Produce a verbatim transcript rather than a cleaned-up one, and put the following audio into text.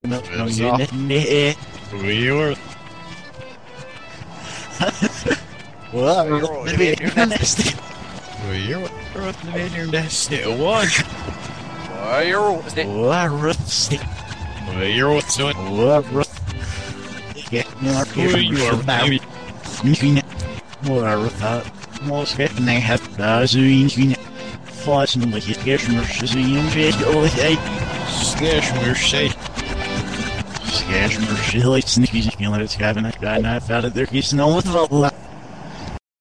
No, no, you're not. We're. Well, you're nasty. We're. You're nasty. What? We're. What, rusty? We're what's doing? What, rusty? Get more Who you are, baby? Infinite. What, that? Most getting they have the infinite. Flatten like it gets more shizzy just all the day. Slash mercy. Scash more shit like sneaky. You know, it's having a guy not out of there. He's no with all that.